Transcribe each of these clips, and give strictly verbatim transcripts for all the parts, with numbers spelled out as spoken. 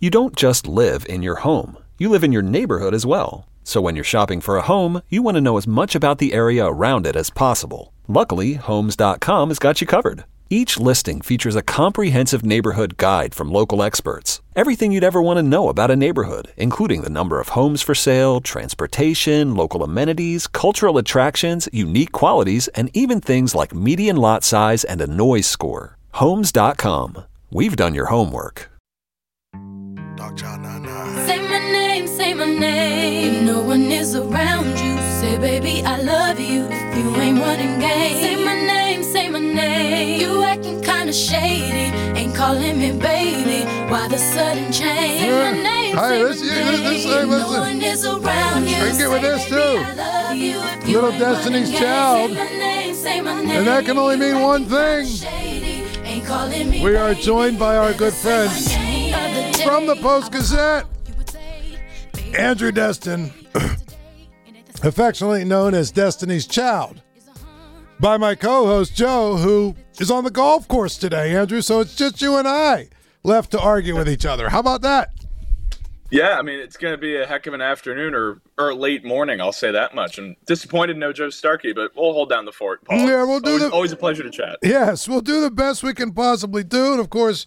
You don't just live in your home. You live in your neighborhood as well. So when you're shopping for a home, you want to know as much about the area around it as possible. Luckily, Homes dot com has got you covered. Each listing features a comprehensive neighborhood guide from local experts. Everything you'd ever want to know about a neighborhood, including the number of homes for sale, transportation, local amenities, cultural attractions, unique qualities, and even things like median lot size and a noise score. Homes dot com. We've done your homework. Dog John nine nine. Say my name, say my name. If no one is around you, say baby I love you. If you ain't running game, say my name, say my name. You acting kinda shady, ain't calling me baby. Why the sudden change? Say my name, Hey, say this- my yeah, name. this- hey, If no listen. one is around you, I can get with say, this, baby, too. I love you. If you Little ain't Destiny's running Child. game, say my name, say my name. And that can only mean You one acting kinda thing. shady, ain't calling me We are baby. joined by our good Say my friends name. Other day, from the Post-Gazette, you would say, baby, Andrew Destin, affectionately known as Destiny's Child, by my co-host Joe, who is on the golf course today, Andrew, so it's just you and I left to argue with each other. How about that? Yeah, I mean, it's going to be a heck of an afternoon or, or late morning, I'll say that much. I'm disappointed no Joe Starkey, but we'll hold down the fort, Paul. Yeah, we'll do always, the- always a pleasure to chat. Yes, we'll do the best we can possibly do. And, of course,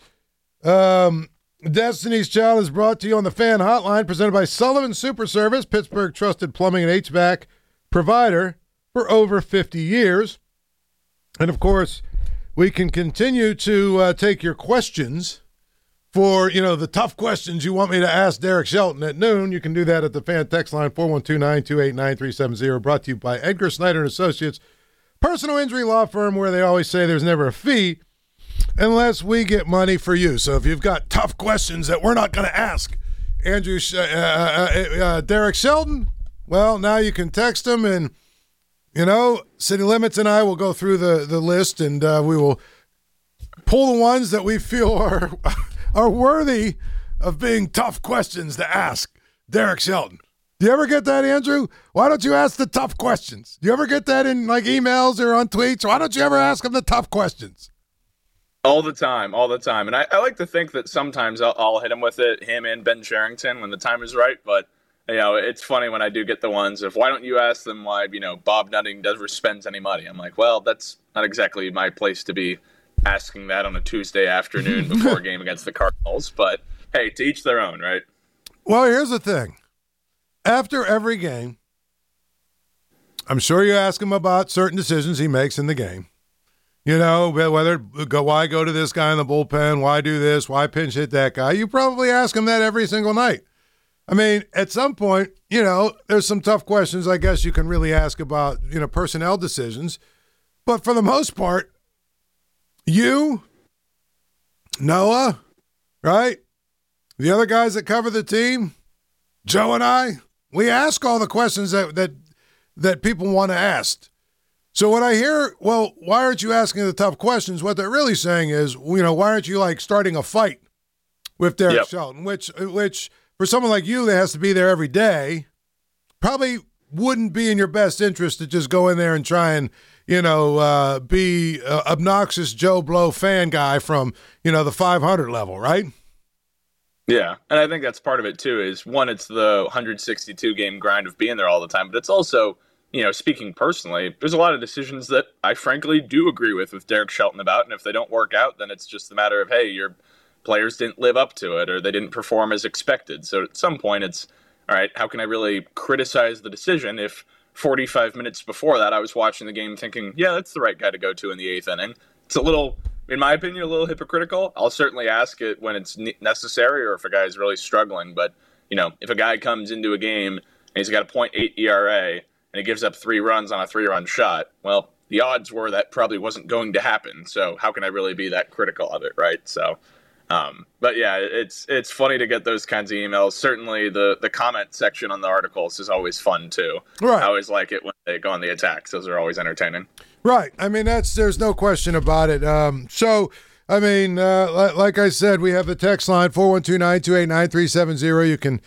um, Destiny's Child is brought to you on the Fan Hotline, presented by Sullivan Super Service, Pittsburgh trusted plumbing and H V A C provider for over fifty years. And, of course, we can continue to uh, take your questions for, you know, the tough questions you want me to ask Derek Shelton at noon. You can do that at the Fan Text Line, four one two, nine two eight, nine three seven zero, brought to you by Edgar Snyder and Associates, personal injury law firm where they always say there's never a fee unless we get money for you. So if you've got tough questions that we're not going to ask Andrew, uh, uh, uh, Derek Shelton, well, now you can text him, and, you know, City Limits and I will go through the, the list, and uh, we will pull the ones that we feel are are worthy of being tough questions to ask Derek Shelton. Do you ever get that, Andrew? Why don't you ask the tough questions? Do you ever get that in, like, emails or on tweets? Why don't you ever ask him the tough questions? All the time, all the time. And I, I like to think that sometimes I'll, I'll hit him with it, him and Ben Sherrington, when the time is right. But, you know, it's funny when I do get the ones of, why don't you ask them why, you know, Bob Nutting never spends any money? I'm like, well, that's not exactly my place to be asking that on a Tuesday afternoon before a game against the Cardinals. But, hey, to each their own, right? Well, here's the thing. After every game, I'm sure you ask him about certain decisions he makes in the game. You know, whether go, why go to this guy in the bullpen, why do this, why pinch hit that guy. You probably ask him that every single night. I mean, at some point, you know, there's some tough questions I guess you can really ask about, you know, personnel decisions. But for the most part, you, Noah, right? The other guys that cover the team, Joe and I, we ask all the questions that that, that people want to ask. So when I hear, well, why aren't you asking the tough questions? What they're really saying is, you know, why aren't you like starting a fight with Derek Yep. Shelton, which, which for someone like you that has to be there every day, probably wouldn't be in your best interest to just go in there and try and, you know, uh, be uh, obnoxious Joe Blow fan guy from, you know, the five hundred level, right? Yeah, and I think that's part of it, too, is, one, it's the one hundred sixty-two game grind of being there all the time, but it's also, you know, speaking personally, there's a lot of decisions that I frankly do agree with with Derek Shelton about, and if they don't work out, then it's just a matter of, hey, your players didn't live up to it, or they didn't perform as expected. So at some point, it's, all right, how can I really criticize the decision if forty-five minutes before that I was watching the game thinking, yeah, that's the right guy to go to in the eighth inning. It's a little, in my opinion, a little hypocritical. I'll certainly ask it when it's necessary or if a guy's really struggling. But, you know, if a guy comes into a game and he's got a point eight E R A and he gives up three runs on a three-run shot, well, the odds were that probably wasn't going to happen. So how can I really be that critical of it, right? So, um, but yeah, it's it's funny to get those kinds of emails. Certainly the, the comment section on the articles is always fun, too. Right. I always like it when they go on the attacks. Those are always entertaining. Right. I mean, that's there's no question about it. Um, so, I mean, uh, li- like I said, we have the text line, four one two, nine two eight, nine three seven zero. You can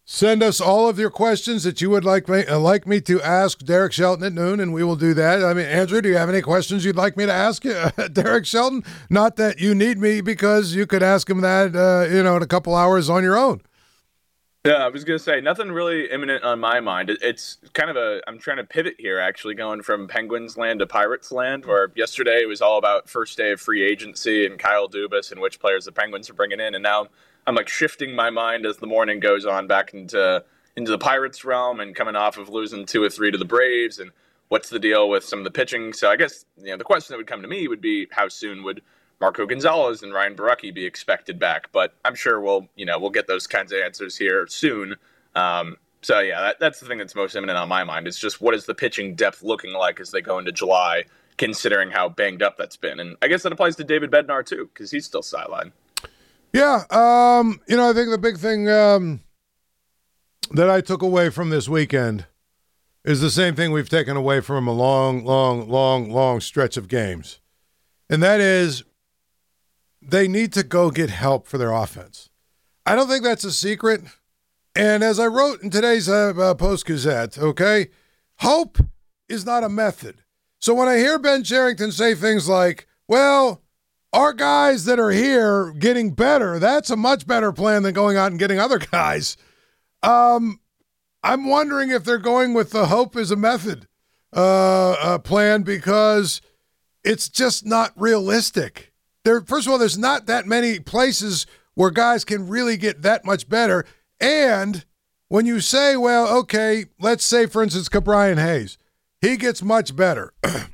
Send us all of your questions that you would like me, uh, like me to ask Derek Shelton at noon, and we will do that. I mean, Andrew, do you have any questions you'd like me to ask uh, Derek Shelton? Not that you need me, because you could ask him that, uh, you know, in a couple hours on your own. Yeah, I was going to say, nothing really imminent on my mind. It, it's kind of a, I'm trying to pivot here, actually, going from Penguins land to Pirates land, where yesterday it was all about first day of free agency and Kyle Dubas and which players the Penguins are bringing in. And now I'm like shifting my mind as the morning goes on back into, into the Pirates realm and coming off of losing two or three to the Braves. And what's the deal with some of the pitching? So I guess, you know, the question that would come to me would be, how soon would Marco Gonzalez and Ryan Borucki be expected back? But I'm sure we'll, you know, we'll get those kinds of answers here soon. Um, so yeah, that, that's the thing that's most imminent on my mind. It's just, what is the pitching depth looking like as they go into July, considering how banged up that's been? And I guess that applies to David Bednar too, because he's still sidelined. Yeah, um, you know, I think the big thing um, that I took away from this weekend is the same thing we've taken away from a long, long, long, long stretch of games, and that is, they need to go get help for their offense. I don't think that's a secret. And as I wrote in today's uh, uh, Post-Gazette, okay, hope is not a method. So when I hear Ben Cherington say things like, well, our guys that are here getting better, that's a much better plan than going out and getting other guys. Um, I'm wondering if they're going with the hope is a method uh, uh, plan, because it's just not realistic. There, first of all, there's not that many places where guys can really get that much better. And when you say, well, okay, let's say, for instance, Ke'Bryan Hayes, he gets much better.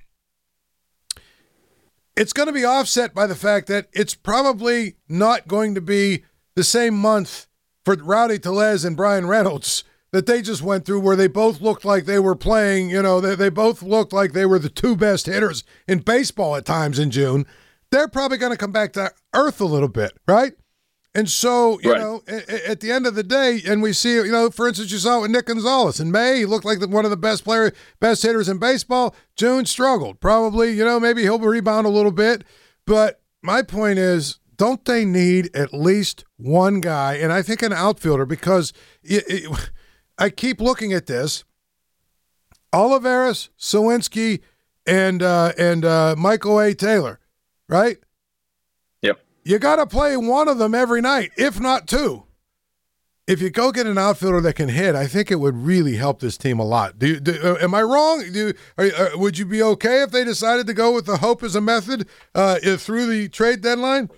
It's going to be offset by the fact that it's probably not going to be the same month for Rowdy Tellez and Brian Reynolds that they just went through, where they both looked like they were playing, you know, they, they both looked like they were the two best hitters in baseball at times in June. They're probably going to come back to earth a little bit, right? And so, you right. know, at, at the end of the day, and we see, you know, for instance, you saw it with Nick Gonzalez. In May, he looked like the, one of the best player, best hitters in baseball. June struggled. Probably, you know, maybe he'll rebound a little bit. But my point is, don't they need at least one guy, and I think an outfielder, because it, it, I keep looking at this. Olivares, Sawinski, and, uh, and uh, Michael A. Taylor. Right? Yep. You got to play one of them every night, if not two. If you go get an outfielder that can hit, I think it would really help this team a lot. Do, you, do uh, am I wrong? Do are, uh, would you be okay if they decided to go with the hope as a method uh, if, through the trade deadline?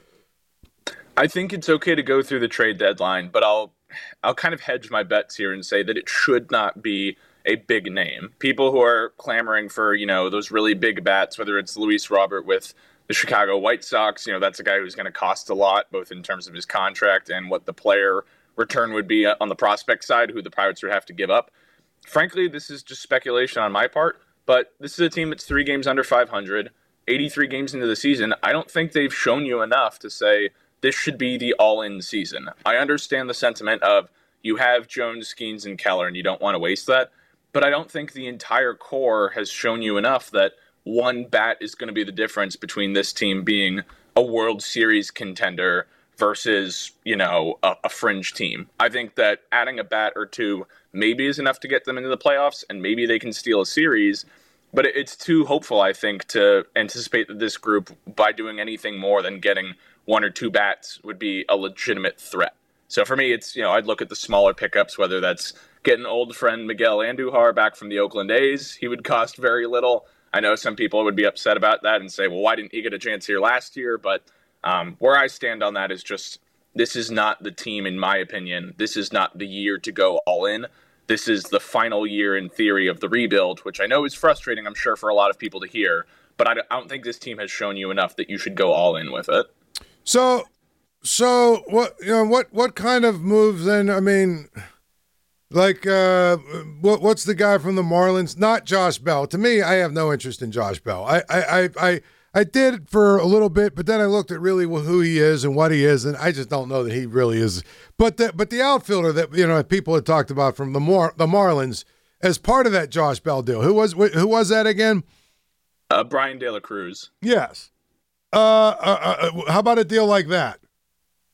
I think it's okay to go through the trade deadline, but I'll I'll kind of hedge my bets here and say that it should not be a big name. People who are clamoring for, you know, those really big bats, whether it's Luis Robert with the Chicago White Sox, you know, that's a guy who's going to cost a lot, both in terms of his contract and what the player return would be on the prospect side, who the Pirates would have to give up. Frankly, this is just speculation on my part, but this is a team that's three games under five hundred, eighty-three games into the season. I don't think they've shown you enough to say this should be the all-in season. I understand the sentiment of you have Jones, Skeens, and Keller, and you don't want to waste that, but I don't think the entire core has shown you enough that one bat is going to be the difference between this team being a World Series contender versus, you know, a, a fringe team. I think that adding a bat or two maybe is enough to get them into the playoffs, and maybe they can steal a series, but it, it's too hopeful, I think, to anticipate that this group, by doing anything more than getting one or two bats, would be a legitimate threat. So for me, it's, you know, I'd look at the smaller pickups, whether that's getting old friend Miguel Andujar back from the Oakland A's. He would cost very little. I know some people would be upset about that and say, well, why didn't he get a chance here last year? But um, where I stand on that is just, this is not the team, in my opinion. This is not the year to go all in. This is the final year, in theory, of the rebuild, which I know is frustrating, I'm sure, for a lot of people to hear. But I don't think this team has shown you enough that you should go all in with it. So, so what, you know, what, what kind of moves then? I mean, like, uh, what, what's the guy from the Marlins? Not Josh Bell. To me, I have no interest in Josh Bell. I, I, I, I, I did for a little bit, but then I looked at really who he is and what he is, and I just don't know that he really is. But the, but the outfielder that, you know, people had talked about from the Mar, the Marlins as part of that Josh Bell deal. Who was who was that again? Uh, Brian De La Cruz. Yes. Uh, uh, uh, how about a deal like that?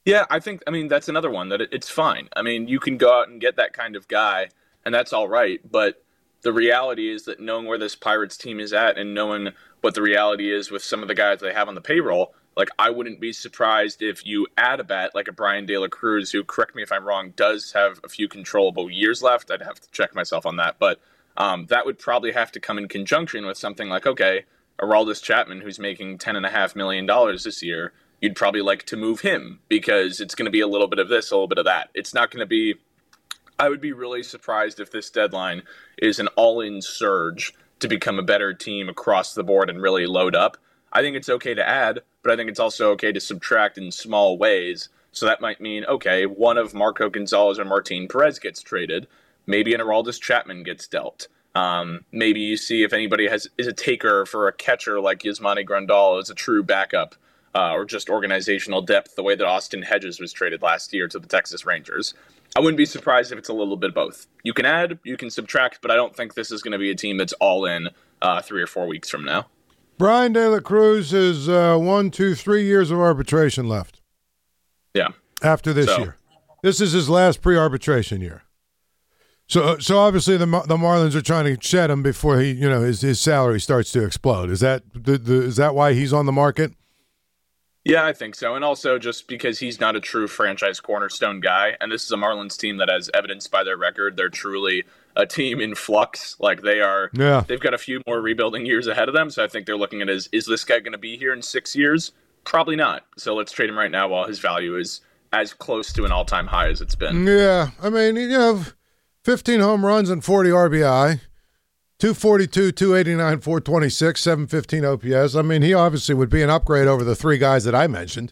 Yeah, I think, I mean, that's another one that it, it's fine. I mean, you can go out and get that kind of guy, and that's all right. But the reality is that knowing where this Pirates team is at and knowing what the reality is with some of the guys they have on the payroll, like, I wouldn't be surprised if you add a bat like a Brian De La Cruz, who, correct me if I'm wrong, does have a few controllable years left. I'd have to check myself on that. But um, that would probably have to come in conjunction with something like, okay, Aroldis Chapman, who's making ten point five million dollars this year, you'd probably like to move him because it's going to be a little bit of this, a little bit of that. It's not going to be – I would be really surprised if this deadline is an all-in surge to become a better team across the board and really load up. I think it's okay to add, but I think it's also okay to subtract in small ways. So that might mean, okay, one of Marco Gonzalez or Martin Perez gets traded. Maybe an Aroldis Chapman gets dealt. Um, maybe you see if anybody has is a taker for a catcher like Yasmani Grandal as a true backup. Uh, or just organizational depth, the way that Austin Hedges was traded last year to the Texas Rangers. I wouldn't be surprised if it's a little bit of both. You can add, you can subtract, but I don't think this is going to be a team that's all in uh, three or four weeks from now. Brian De La Cruz has uh, one, two, three years of arbitration left. Yeah. After this so. year. This is his last pre-arbitration year. So so obviously the the Marlins are trying to shed him before he, you know, his, his salary starts to explode. Is that the, the, is that why he's on the market? Yeah, I think so. And also just because he's not a true franchise cornerstone guy. And this is a Marlins team that, as evidenced by their record, they're truly a team in flux. Like they are, yeah. They've got a few more rebuilding years ahead of them. So I think they're looking at it as, is this guy going to be here in six years? Probably not. So let's trade him right now while his value is as close to an all-time high as it's been. Yeah. I mean, you know, fifteen home runs and forty R B I. two forty-two, two eighty-nine, four twenty-six, seven fifteen O P S. I mean, he obviously would be an upgrade over the three guys that I mentioned.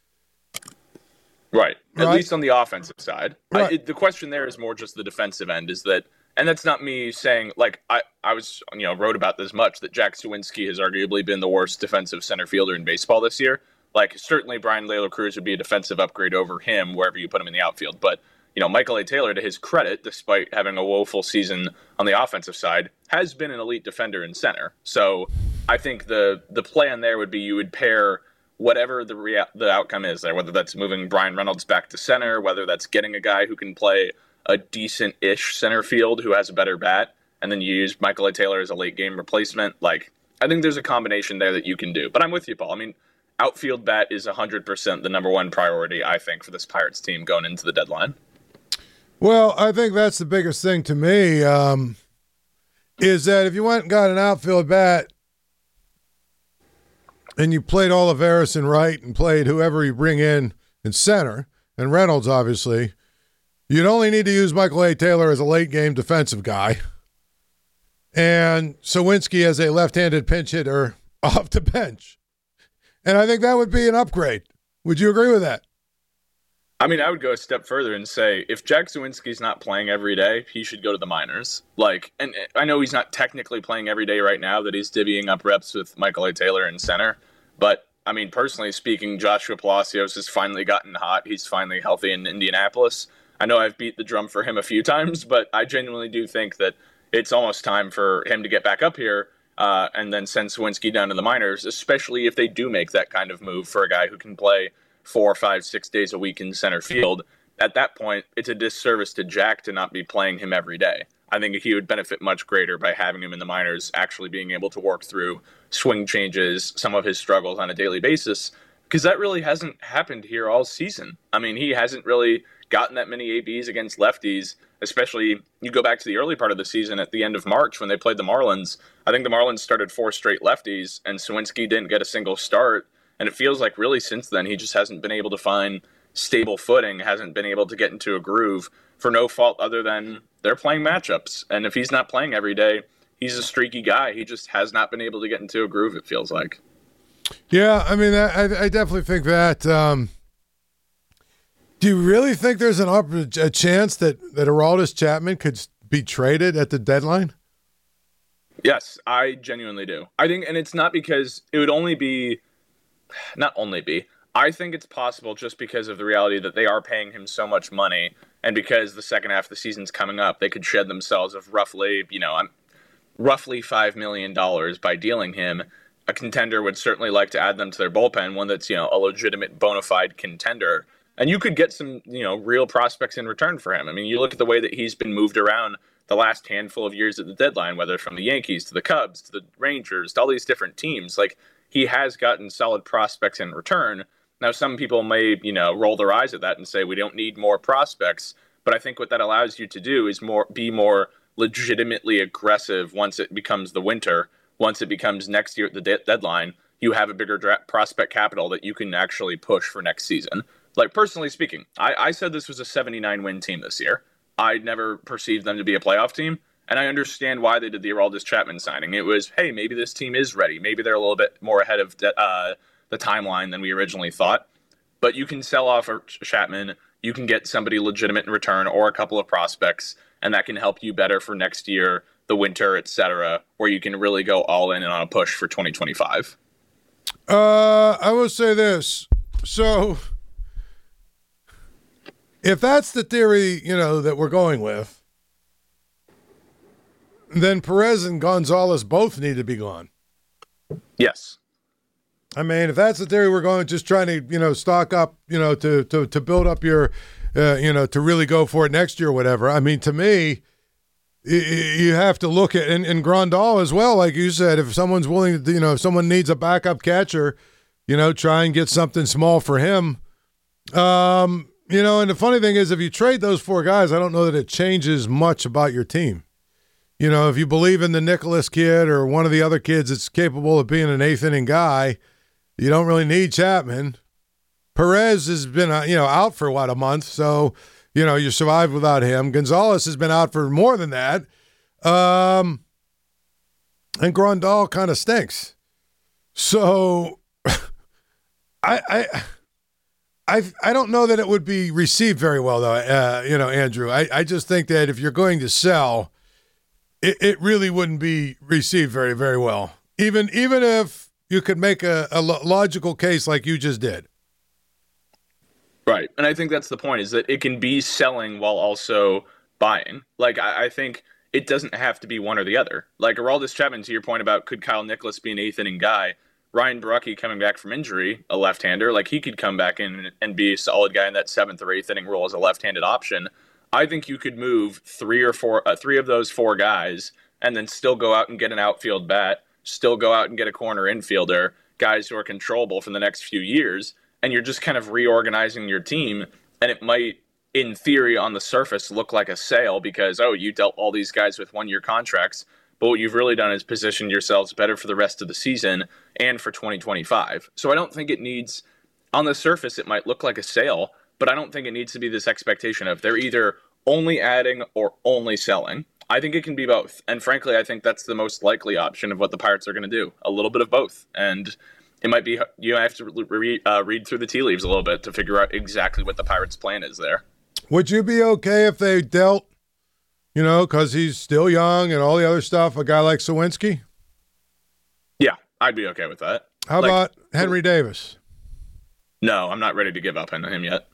Right. At right. least on the offensive side. Right. I, it, the question there is more just the defensive end is that, and that's not me saying, like, I, I was, you know, wrote about this much, that Jack Suwinski has arguably been the worst defensive center fielder in baseball this year. Like, certainly Brian De La Cruz would be a defensive upgrade over him wherever you put him in the outfield. But, you know, Michael A. Taylor, to his credit, despite having a woeful season on the offensive side, has been an elite defender in center. So I think the the plan there would be you would pair whatever the rea- the outcome is there, whether that's moving Brian Reynolds back to center, whether that's getting a guy who can play a decent-ish center field who has a better bat, and then you use Michael A. Taylor as a late-game replacement. Like, I think there's a combination there that you can do. But I'm with you, Paul. I mean, outfield bat is one hundred percent the number one priority, I think, for this Pirates team going into the deadline. Well, I think that's the biggest thing to me, um, is that if you went and got an outfield bat and you played Olivares in right and played whoever you bring in in center, and Reynolds, obviously, you'd only need to use Michael A. Taylor as a late-game defensive guy and Suwinski as a left-handed pinch hitter off the bench. And I think that would be an upgrade. Would you agree with that? I mean, I would go a step further and say if Jack Suwinski's not playing every day, he should go to the minors. Like, and I know he's not technically playing every day right now, that he's divvying up reps with Michael A. Taylor in center. But, I mean, personally speaking, Joshua Palacios has finally gotten hot. He's finally healthy in Indianapolis. I know I've beat the drum for him a few times, but I genuinely do think that it's almost time for him to get back up here uh, and then send Suwinski down to the minors, especially if they do make that kind of move for a guy who can play four, five, six days a week in center field. At that point, it's a disservice to Jack to not be playing him every day. I think he would benefit much greater by having him in the minors, actually being able to work through swing changes, some of his struggles on a daily basis, because that really hasn't happened here all season. I mean, he hasn't really gotten that many A Bs against lefties, especially you go back to the early part of the season at the end of March when they played the Marlins. I think the Marlins started four straight lefties, and Suwinski didn't get a single start. And it feels like really since then, he just hasn't been able to find stable footing, hasn't been able to get into a groove for no fault other than they're playing matchups. And if he's not playing every day, he's a streaky guy. He just has not been able to get into a groove, it feels like. Yeah, I mean, I, I definitely think that. Um, do you really think there's an up, a chance that, that Aroldis Chapman could be traded at the deadline? Yes, I genuinely do. I think, and it's not because it would only be... Not only be. I think it's possible just because of the reality that they are paying him so much money, and because the second half of the season's coming up, they could shed themselves of roughly, you know, I'm roughly five million dollars by dealing him. A contender would certainly like to add them to their bullpen, one that's, you know, a legitimate bona fide contender. And you could get some, you know, real prospects in return for him. I mean, you look at the way that he's been moved around the last handful of years at the deadline, whether from the Yankees to the Cubs to the Rangers to all these different teams. Like, he has gotten solid prospects in return. Now, some people may, you know, roll their eyes at that and say we don't need more prospects. But I think what that allows you to do is more be more legitimately aggressive once it becomes the winter. Once it becomes next year at the de- deadline, you have a bigger dra- prospect capital that you can actually push for next season. Like, personally speaking, I, I said this was a seventy-nine win team this year. I never perceived them to be a playoff team, and I understand why they did the Aroldis Chapman signing. It was, hey, maybe this team is ready. Maybe they're a little bit more ahead of de- uh, the timeline than we originally thought. But you can sell off Chapman, you can get somebody legitimate in return or a couple of prospects, and that can help you better for next year, the winter, et cetera, where you can really go all in and on a push for twenty twenty-five. Uh, I will say this. So, if that's the theory, you know, that we're going with, then Perez and Gonzalez both need to be gone. Yes. I mean, if that's the theory we're going, just trying to, you know, stock up, you know, to to to build up your, uh, you know, to really go for it next year or whatever. I mean, to me, you have to look at, and, and Grandal as well, like you said, if someone's willing to, you know, if someone needs a backup catcher, you know, try and get something small for him. Um, you know, and the funny thing is, if you trade those four guys, I don't know that it changes much about your team. You know, if you believe in the Nicholas kid or one of the other kids that's capable of being an eighth inning guy, you don't really need Chapman. Perez has been, uh, you know, out for what, a month, so you know you survived without him. Gonzalez has been out for more than that, um, and Grandal kind of stinks. So, I, I, I, I don't know that it would be received very well, though. Uh, you know, Andrew, I, I just think that if you're going to sell, it, it really wouldn't be received very, very well. Even, even if you could make a, a logical case like you just did. Right. And I think that's the point, is that it can be selling while also buying. Like, I, I think it doesn't have to be one or the other. Like, Aroldis Chapman, to your point about could Kyle Nicholas be an eighth inning guy, Ryan Barucki coming back from injury, a left-hander, like he could come back in and be a solid guy in that seventh or eighth inning role as a left-handed option. I think you could move three or four, uh, three of those four guys and then still go out and get an outfield bat, still go out and get a corner infielder, guys who are controllable for the next few years, and you're just kind of reorganizing your team, and it might, in theory, on the surface, look like a sale because, oh, you dealt all these guys with one-year contracts, but what you've really done is positioned yourselves better for the rest of the season and for twenty twenty-five. So I don't think it needs, on the surface, it might look like a sale, but I don't think it needs to be this expectation of they're either only adding or only selling. I think it can be both. And frankly, I think that's the most likely option of what the Pirates are going to do. A little bit of both. And it might be, you have to re- uh, read through the tea leaves a little bit to figure out exactly what the Pirates' plan is there. Would you be okay if they dealt, you know, because he's still young and all the other stuff, a guy like Sawinski? Yeah, I'd be okay with that. How like, about Henry Davis? No, I'm not ready to give up on him yet.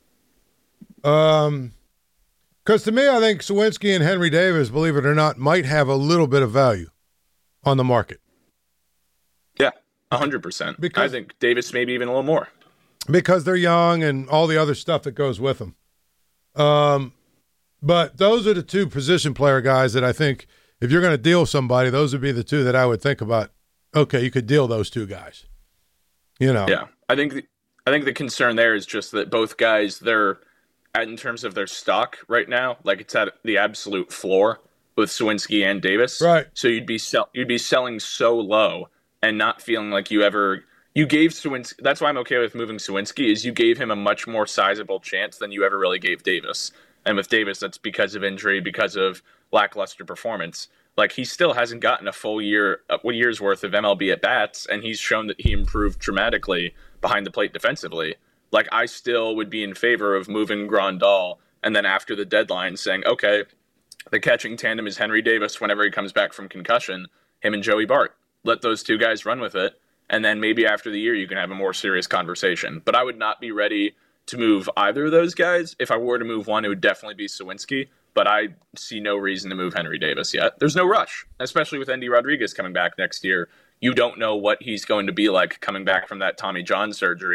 Um... Because to me, I think Sawinski and Henry Davis, believe it or not, might have a little bit of value on the market. Yeah, one hundred percent. Because, I think Davis maybe even a little more. Because they're young and all the other stuff that goes with them. Um, but those are the two position player guys that I think if you're going to deal somebody, those would be the two that I would think about. Okay, you could deal those two guys. You know. Yeah, I think the, I think the concern there is just that both guys, they're – in terms of their stock right now, like it's at the absolute floor with Sawinski and Davis. Right. So you'd be sell- you'd be selling so low and not feeling like you ever you gave Sawinski. That's why I'm okay with moving Sawinski, is you gave him a much more sizable chance than you ever really gave Davis. And with Davis, that's because of injury, because of lackluster performance. Like, he still hasn't gotten a full year, a year's worth of M L B at bats, and he's shown that he improved dramatically behind the plate defensively. Like, I still would be in favor of moving Grandal and then after the deadline saying, okay, the catching tandem is Henry Davis whenever he comes back from concussion, him and Joey Bart. Let those two guys run with it, and then maybe after the year you can have a more serious conversation. But I would not be ready to move either of those guys. If I were to move one, it would definitely be Sawinski, but I see no reason to move Henry Davis yet. There's no rush, especially with Endy Rodriguez coming back next year. You don't know what he's going to be like coming back from that Tommy John surgery.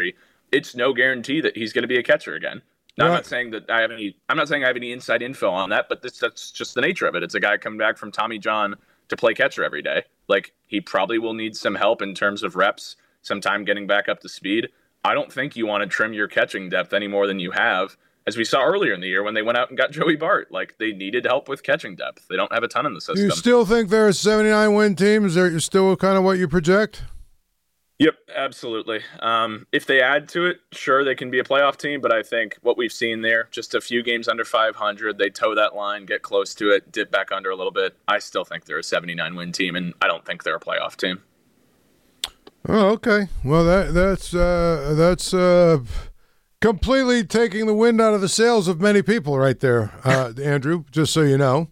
it's no guarantee that he's going to be a catcher again. Now, right. I'm not saying that I have any. I'm not saying I have any inside info on that, but this, that's just the nature of it. It's a guy coming back from Tommy John to play catcher every day. Like, he probably will need some help in terms of reps, some time getting back up to speed. I don't think you want to trim your catching depth any more than you have, as we saw earlier in the year when they went out and got Joey Bart. Like, they needed help with catching depth. They don't have a ton in the system. Do you still think they're a seventy-nine win team? Is that still kind of what you project? Yep, absolutely. Um, if they add to it, sure, they can be a playoff team, but I think what we've seen there, just a few games under five hundred, they toe that line, get close to it, dip back under a little bit. I still think they're a seventy-nine win team, and I don't think they're a playoff team. Oh, okay. Well, that that's uh, that's uh, completely taking the wind out of the sails of many people right there, uh, Andrew, just so you know.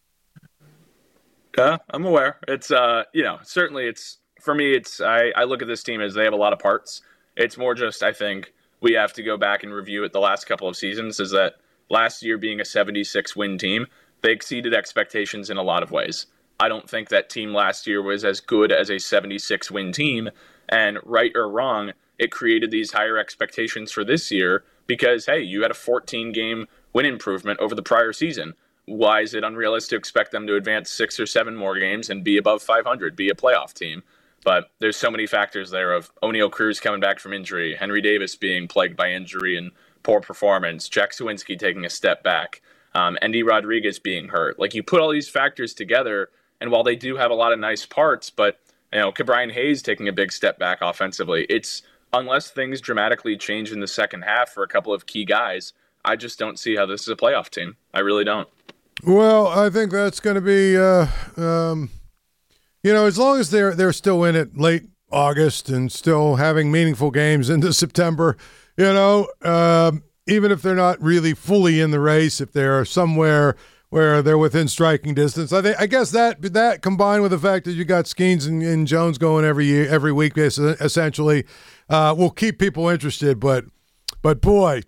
Yeah, I'm aware. It's, uh, you know, certainly it's, for me, it's I, I look at this team as they have a lot of parts. It's more just, I think, we have to go back and review it the last couple of seasons, is that last year being a seventy-six win team, they exceeded expectations in a lot of ways. I don't think that team last year was as good as a seventy-six win team, and right or wrong, it created these higher expectations for this year because, hey, you had a fourteen game win improvement over the prior season. Why is it unrealistic to expect them to advance six or seven more games and be above five hundred, be a playoff team? But there's so many factors there of O'Neal Cruz coming back from injury, Henry Davis being plagued by injury and poor performance, Jack Suwinski taking a step back, um, Endy Rodriguez being hurt. Like, you put all these factors together, and while they do have a lot of nice parts, but, you know, Ke'Bryan Hayes taking a big step back offensively, it's, unless things dramatically change in the second half for a couple of key guys, I just don't see how this is a playoff team. I really don't. Well, I think that's going to be, uh, um, you know, as long as they're they're still in it late August and still having meaningful games into September, you know, um, even if they're not really fully in the race, if they're somewhere where they're within striking distance, I think I guess that that combined with the fact that you got Skeens and, and Jones going every year, every week, essentially, uh, will keep people interested. But but boy.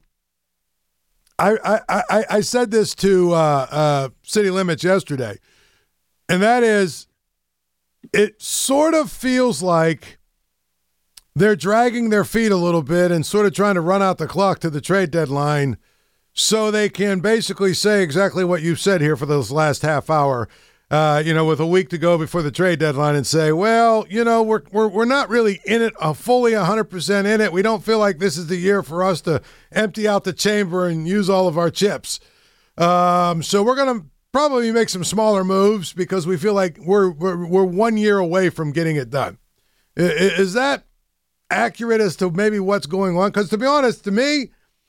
I, I, I said this to uh, uh, City Limits yesterday, and that is, it sort of feels like they're dragging their feet a little bit and sort of trying to run out the clock to the trade deadline so they can basically say exactly what you said here for this last half hour, uh, you know, with a week to go before the trade deadline, and say, well, you know, we're we're we're not really in it, uh, fully one hundred percent in it. We don't feel like this is the year for us to empty out the chamber and use all of our chips. Um, so we're going to probably make some smaller moves because we feel like we're we're, we're one year away from getting it done. Is, is that accurate as to maybe what's going on? Because to be honest, to me,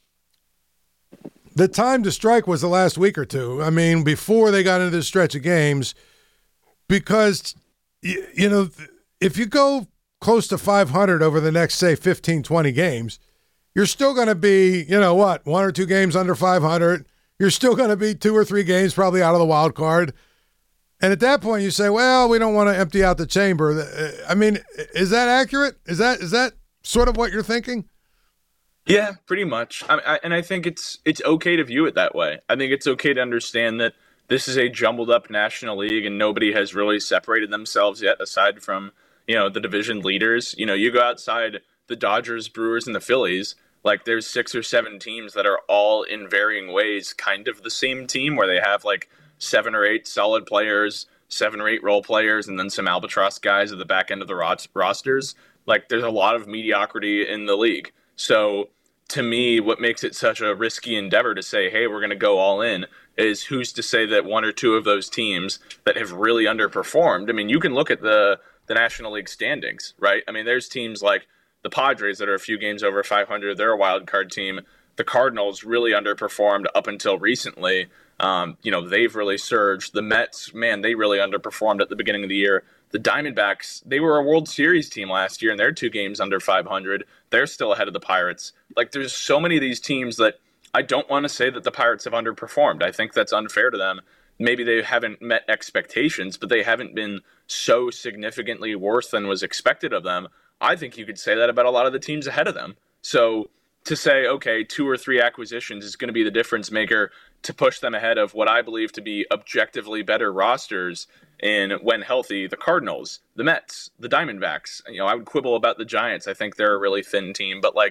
the time to strike was the last week or two. I mean, before they got into this stretch of games, because, you know, if you go close to five hundred over the next, say, fifteen, twenty games, you're still going to be, you know what, one or two games under five hundred. You're still going to be two or three games probably out of the wild card. And at that point, you say, well, we don't want to empty out the chamber. I mean, is that accurate? Is that is that sort of what you're thinking? Yeah, pretty much. I, I, and I think it's it's okay to view it that way. I think it's okay to understand that this is a jumbled up National League and nobody has really separated themselves yet aside from, you know, the division leaders. You know, you go outside the Dodgers, Brewers, and the Phillies, like there's six or seven teams that are all in varying ways kind of the same team where they have like seven or eight solid players, seven or eight role players, and then some albatross guys at the back end of the ro- rosters. Like there's a lot of mediocrity in the league. So to me, what makes it such a risky endeavor to say, hey, we're going to go all in, is who's to say that one or two of those teams that have really underperformed. I mean, you can look at the, the National League standings, right? I mean, there's teams like the Padres that are a few games over five hundred. They're a wild card team. The Cardinals really underperformed up until recently. Um, you know, they've really surged. The Mets, man, they really underperformed at the beginning of the year. The Diamondbacks, they were a World Series team last year, and they're two games under five hundred. They're still ahead of the Pirates. Like, there's so many of these teams that I don't want to say that the Pirates have underperformed. I think that's unfair to them. Maybe they haven't met expectations, but they haven't been so significantly worse than was expected of them. I think you could say that about a lot of the teams ahead of them. So to say, okay, two or three acquisitions is going to be the difference maker to push them ahead of what I believe to be objectively better rosters in, when healthy, the Cardinals, the Mets, the Diamondbacks. You know, I would quibble about the Giants. I think they're a really thin team, but like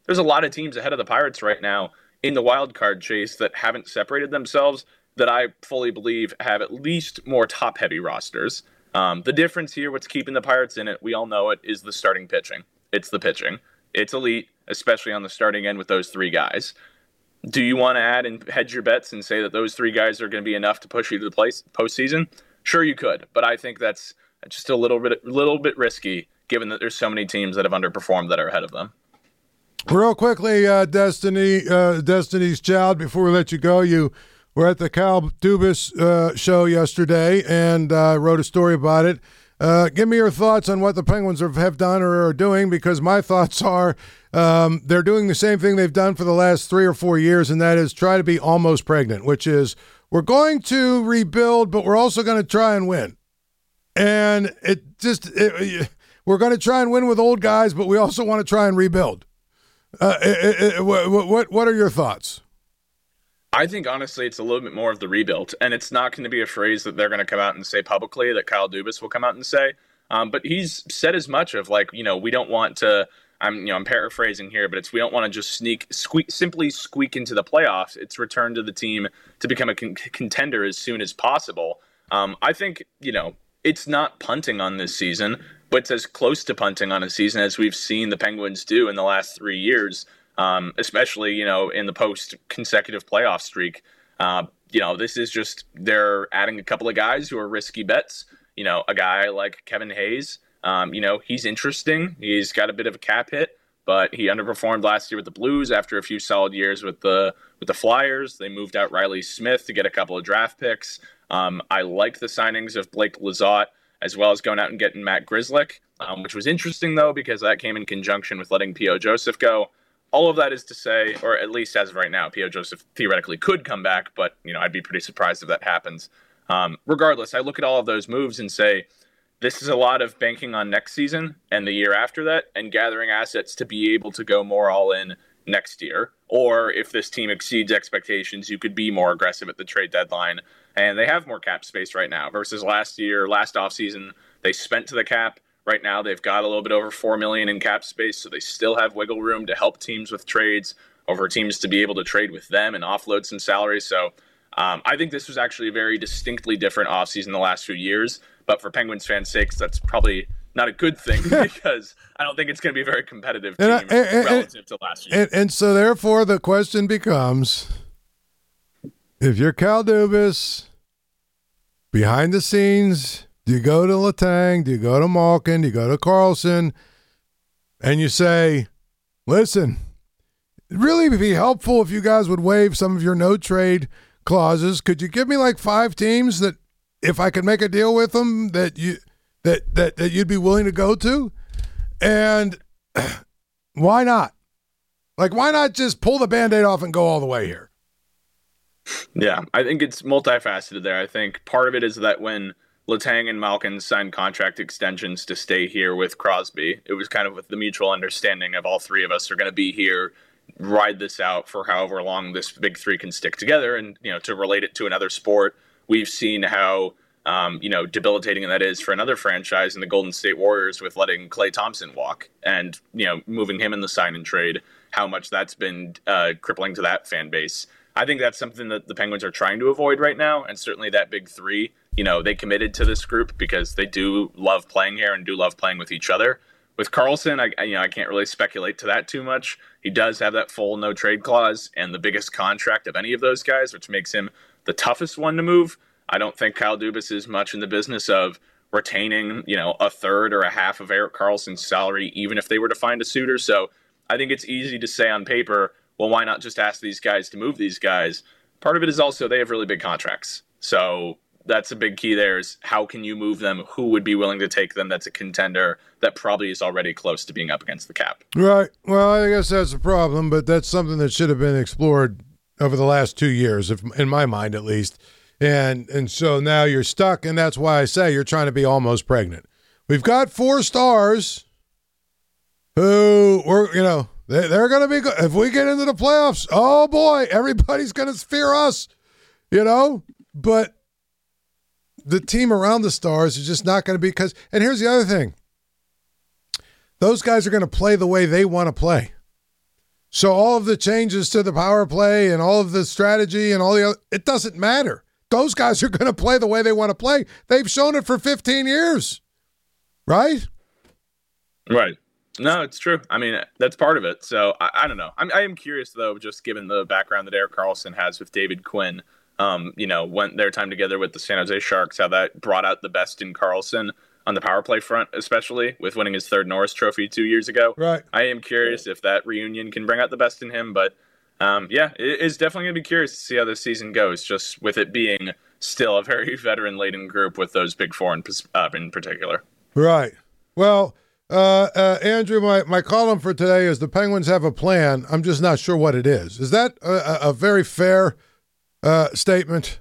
there's a lot of teams ahead of the Pirates right now in the wild card chase that haven't separated themselves that I fully believe have at least more top-heavy rosters. Um, the difference here, what's keeping the Pirates in it, we all know it, is the starting pitching. It's the pitching. It's elite, especially on the starting end with those three guys. Do you want to add and hedge your bets and say that those three guys are going to be enough to push you to the place postseason? Sure, you could, but I think that's just a little bit, little bit risky, given that there's so many teams that have underperformed that are ahead of them. Real quickly, uh, Destiny, uh, Destiny's Child, before we let you go, you were at the Kyle Dubas uh, show yesterday and uh, wrote a story about it. Uh, give me your thoughts on what the Penguins have, have done or are doing, because my thoughts are um, they're doing the same thing they've done for the last three or four years, and that is try to be almost pregnant, which is we're going to rebuild, but we're also going to try and win. And it just it, we're going to try and win with old guys, but we also want to try and rebuild. Uh, it, it, what, what what are your thoughts? I think, honestly, it's a little bit more of the rebuild, and it's not going to be a phrase that they're going to come out and say publicly that Kyle Dubas will come out and say. Um, but he's said as much of, like, you know, we don't want to, I'm, you know, I'm paraphrasing here, but it's, we don't want to just sneak, squeak, simply squeak into the playoffs. It's return to the team to become a con- contender as soon as possible. Um, I think, you know, it's not punting on this season, but it's as close to punting on a season as we've seen the Penguins do in the last three years. Um, especially, you know, in the post-consecutive playoff streak. Uh, you know, this is just, they're adding a couple of guys who are risky bets. You know, a guy like Kevin Hayes, um, you know, he's interesting. He's got a bit of a cap hit, but he underperformed last year with the Blues after a few solid years with the with the Flyers. They moved out Riley Smith to get a couple of draft picks. Um, I like the signings of Blake Lizotte, as well as going out and getting Matt Grzelcyk, um, which was interesting, though, because that came in conjunction with letting P O. Joseph go. All of that is to say, or at least as of right now, P O. Joseph theoretically could come back, but you know I'd be pretty surprised if that happens. Um, regardless, I look at all of those moves and say, this is a lot of banking on next season and the year after that, and gathering assets to be able to go more all in next year. Or if this team exceeds expectations, you could be more aggressive at the trade deadline. And they have more cap space right now versus last year, last offseason, they spent to the cap. Right now, they've got a little bit over four million dollars in cap space, so they still have wiggle room to help teams with trades, over teams to be able to trade with them and offload some salaries. So um, I think this was actually a very distinctly different offseason the last few years. But for Penguins fans' sakes, that's probably not a good thing because I don't think it's going to be a very competitive team and, and, and, relative to last year. And, and so, therefore, the question becomes, if you're Kyle Dubas, behind the scenes, do you go to Letang? Do you go to Malkin? Do you go to Carlson? And you say, listen, it'd really be helpful if you guys would waive some of your no-trade clauses. Could you give me like five teams that, if I could make a deal with them, that you that that, that you'd be willing to go to? And why not? Like, why not just pull the Band-Aid off and go all the way here? Yeah, I think it's multifaceted there. I think part of it is that when Letang and Malkin signed contract extensions to stay here with Crosby, it was kind of with the mutual understanding of all three of us are going to be here, ride this out for however long this big three can stick together. And, you know, to relate it to another sport, we've seen how, um, you know, debilitating that is for another franchise in the Golden State Warriors with letting Klay Thompson walk and, you know, moving him in the sign and trade, how much that's been uh, crippling to that fan base. I think that's something that the Penguins are trying to avoid right now. And certainly that big three, you know, they committed to this group because they do love playing here and do love playing with each other. With Carlson, I, you know, I can't really speculate to that too much. He does have that full no trade clause and the biggest contract of any of those guys, which makes him the toughest one to move. I don't think Kyle Dubas is much in the business of retaining, you know, a third or a half of Erik Karlsson's salary, even if they were to find a suitor. So I think it's easy to say on paper, well, why not just ask these guys to move these guys? Part of it is also they have really big contracts. So that's a big key there is how can you move them? Who would be willing to take them? That's a contender that probably is already close to being up against the cap. Right. Well, I guess that's a problem, but that's something that should have been explored over the last two years, if, in my mind at least. And and so now you're stuck, and that's why I say you're trying to be almost pregnant. We've got four stars who, we're, you know, they, they're going to be good. If we get into the playoffs, oh, boy, everybody's going to fear us, you know? But the team around the stars is just not going to be because – and here's the other thing. Those guys are going to play the way they want to play. So all of the changes to the power play and all of the strategy and all the other, it doesn't matter. Those guys are going to play the way they want to play. They've shown it for fifteen years, right? Right. No, it's true. I mean, that's part of it. So I, I don't know. I'm, I am curious, though, just given the background that Erik Karlsson has with David Quinn, um, you know, when their time together with the San Jose Sharks, how that brought out the best in Karlsson on the power play front, especially with winning his third Norris Trophy two years ago. Right. I am curious if that reunion can bring out the best in him. But, um, yeah, it is definitely going to be curious to see how this season goes, just with it being still a very veteran-laden group with those big four in, uh, in particular. Right. Well, uh, uh, Andrew, my, my column for today is the Penguins have a plan. I'm just not sure what it is. Is that a, a very fair uh, statement?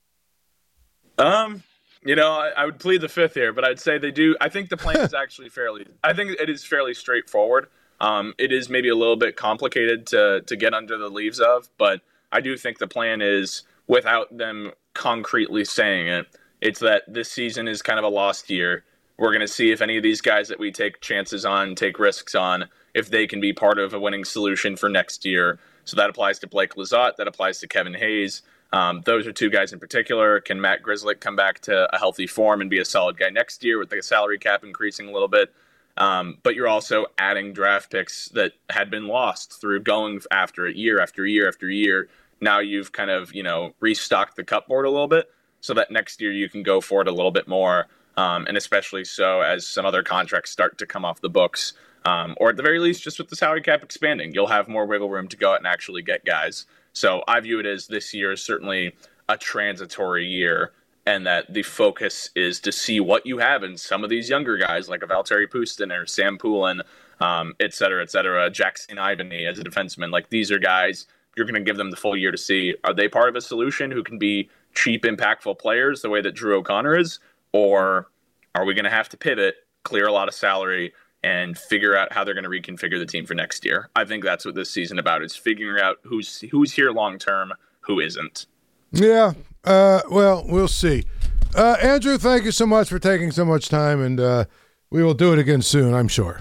Um... You know, I, I would plead the fifth here, but I'd say they do. I think the plan is actually fairly. I think it is fairly straightforward. Um, it is maybe a little bit complicated to to get under the leaves of, but I do think the plan is, without them concretely saying it, it's that this season is kind of a lost year. We're going to see if any of these guys that we take chances on, take risks on, if they can be part of a winning solution for next year. So that applies to Blake Lizotte. That applies to Kevin Hayes. Um, those are two guys in particular. Can Matt Grzelcyk come back to a healthy form and be a solid guy next year with the salary cap increasing a little bit? Um, but you're also adding draft picks that had been lost through going after it year after year after year. Now you've kind of, you know, restocked the cupboard a little bit so that next year you can go for it a little bit more. Um, and especially so as some other contracts start to come off the books. Um, or at the very least, just with the salary cap expanding, you'll have more wiggle room to go out and actually get guys. So I view it as this year is certainly a transitory year, and that the focus is to see what you have in some of these younger guys like a Valtteri Puustinen or Sam Poulin, um, et cetera, et cetera, Jackson Ivany as a defenseman. Like, these are guys you're going to give them the full year to see, are they part of a solution who can be cheap, impactful players the way that Drew O'Connor is, or are we going to have to pivot, clear a lot of salary, and figure out how they're going to reconfigure the team for next year? I think that's what this season about is figuring out who's who's here long term, who isn't. Yeah. Uh, well, we'll see. Uh, Andrew, thank you so much for taking so much time, and uh, we will do it again soon, I'm sure.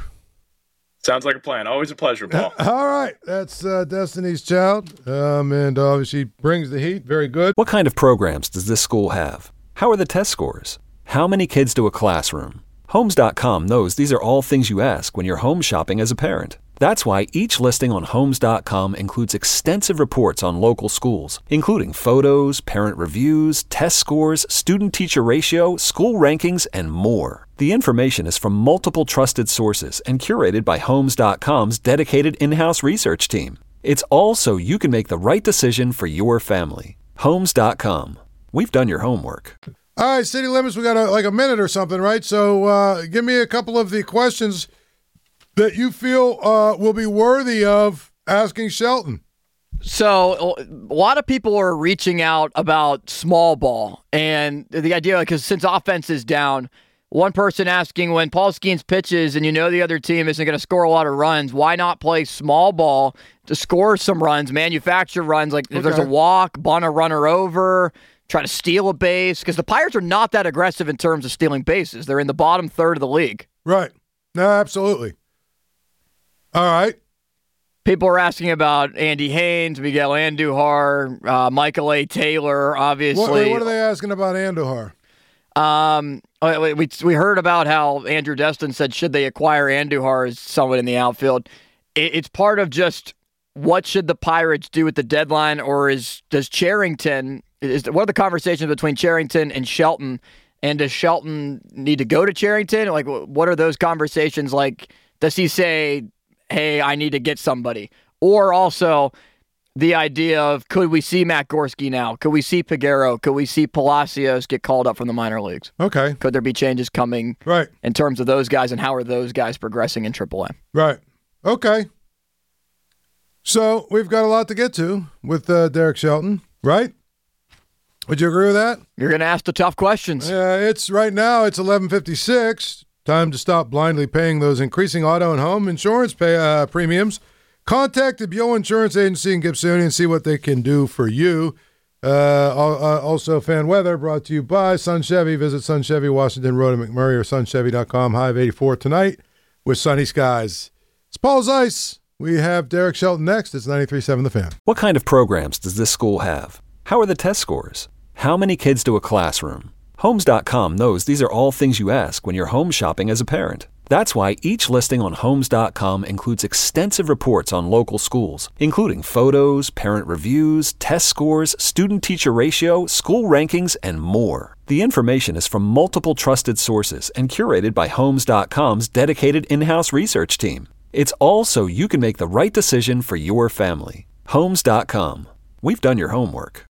Sounds like a plan. Always a pleasure, Paul. All right. That's uh, Destiny's Child, um, and obviously brings the heat. Very good. What kind of programs does this school have? How are the test scores? How many kids do a classroom? Homes dot com knows these are all things you ask when you're home shopping as a parent. That's why each listing on Homes dot com includes extensive reports on local schools, including photos, parent reviews, test scores, student-teacher ratio, school rankings, and more. The information is from multiple trusted sources and curated by Homes dot com's dedicated in-house research team. It's all so you can make the right decision for your family. Homes dot com. We've done your homework. All right, City Limits, we got a, like a minute or something, right? So uh, give me a couple of the questions that you feel uh, will be worthy of asking Shelton. So a lot of people are reaching out about small ball and the idea, because since offense is down, one person asking, when Paul Skeens pitches and you know the other team isn't going to score a lot of runs, why not play small ball to score some runs, manufacture runs? Like, if okay. there's a walk, bunt a runner over, try to steal a base, because the Pirates are not that aggressive in terms of stealing bases. They're in the bottom third of the league. Right. No, absolutely. All right. People are asking about Andy Haynes, Miguel Andujar, uh, Michael A. Taylor, obviously. What, what are they asking about Andujar? Um, we, we we heard about how Andrew Destin said, should they acquire Andujar as someone in the outfield? It, it's part of just what should the Pirates do at the deadline, or is does Cherington, is what are the conversations between Cherington and Shelton, and does Shelton need to go to Cherington? Like, what are those conversations like? Does he say, hey, I need to get somebody? Or also the idea of, could we see Matt Gorski now? Could we see Peguero? Could we see Palacios get called up from the minor leagues? Okay. Could there be changes coming right in terms of those guys, and how are those guys progressing in triple A? Right. Okay. So we've got a lot to get to with uh, Derek Shelton, right? Would you agree with that? You're going to ask the tough questions. Yeah, it's right now, it's eleven fifty-six. Time to stop blindly paying those increasing auto and home insurance pay, uh, premiums. Contact the Buell Insurance Agency in Gibsonia and see what they can do for you. Uh, also, fan weather brought to you by Sun Chevy. Visit Sun Chevy, Washington Road in McMurray, or sun chevy dot com. High of eighty-four tonight with sunny skies. It's Paul Zeiss We have Derek Shelton next. It's ninety-three point seven The Fan. What kind of programs does this school have? How are the test scores? How many kids do a classroom? Homes dot com knows these are all things you ask when you're home shopping as a parent. That's why each listing on Homes dot com includes extensive reports on local schools, including photos, parent reviews, test scores, student-teacher ratio, school rankings, and more. The information is from multiple trusted sources and curated by Homes dot com's dedicated in-house research team. It's all so you can make the right decision for your family. Homes dot com. We've done your homework.